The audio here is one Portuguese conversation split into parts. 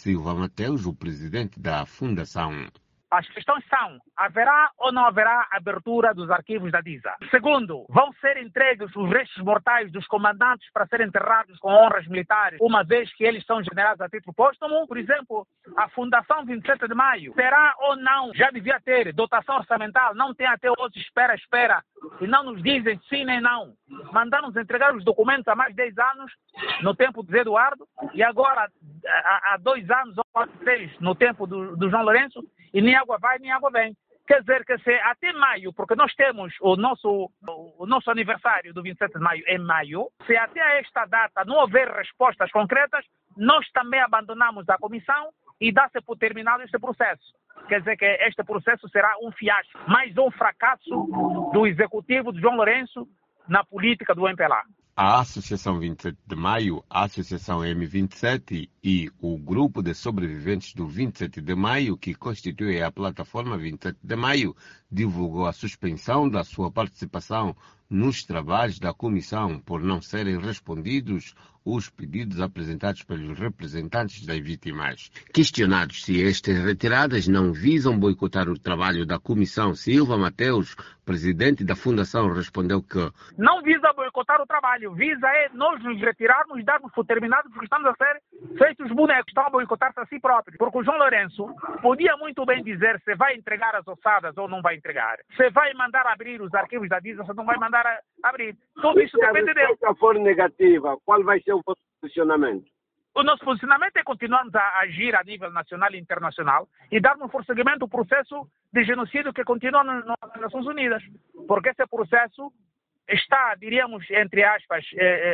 Silva Mateus, o presidente da Fundação. As questões são, haverá ou não haverá abertura dos arquivos da DISA? Segundo, vão ser entregues os restos mortais dos comandantes para serem enterrados com honras militares, uma vez que eles são generados a título póstumo? Por exemplo, a Fundação 27 de Maio, terá ou não, já devia ter, dotação orçamental, não tem até hoje, espera, e não nos dizem sim nem não. Mandaram-nos entregar os documentos há mais de 10 anos, no tempo do Zé Eduardo, e agora há 2 anos ou 3 no tempo do João Lourenço, e nem água vai, nem água vem. Quer dizer que se até maio, porque nós temos o nosso aniversário do 27 de maio em maio, se até esta data não houver respostas concretas, nós também abandonamos a comissão e dá-se por terminado este processo. Quer dizer que este processo será um fiasco, mais um fracasso do executivo de João Lourenço na política do MPLA. A Associação 27 de Maio, a Associação M27 e o Grupo de Sobreviventes do 27 de Maio, que constitui a plataforma 27 de Maio, divulgou a suspensão da sua participação nos trabalhos da comissão por não serem respondidos os pedidos apresentados pelos representantes das vítimas. Questionados se estas retiradas não visam boicotar o trabalho da comissão, Silva Mateus, presidente da Fundação, respondeu que não visa boicotar o trabalho, visa nós nos retirarmos e darmos por terminados, porque estamos a ser feitos bonecos, estão a boicotar-se a si próprios. Porque o João Lourenço podia muito bem dizer se vai entregar as ossadas ou não vai entregar, se vai mandar abrir os arquivos da DISA ou não vai mandar abrir. Tudo isso depende dele. Se a for negativa, qual vai ser o posicionamento? O nosso posicionamento é continuarmos a agir a nível nacional e internacional e darmos prosseguimento ao processo de genocídio que continua nas Nações Unidas. Porque esse processo está, diríamos, entre aspas,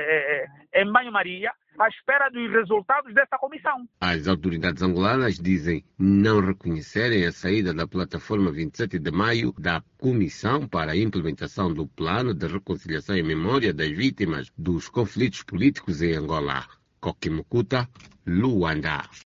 em banho-maria, à espera dos resultados dessa comissão. As autoridades angolanas dizem não reconhecerem a saída da plataforma 27 de Maio da Comissão para a implementação do Plano de Reconciliação e Memória das Vítimas dos Conflitos Políticos em Angola. Kokimukuta, Luanda.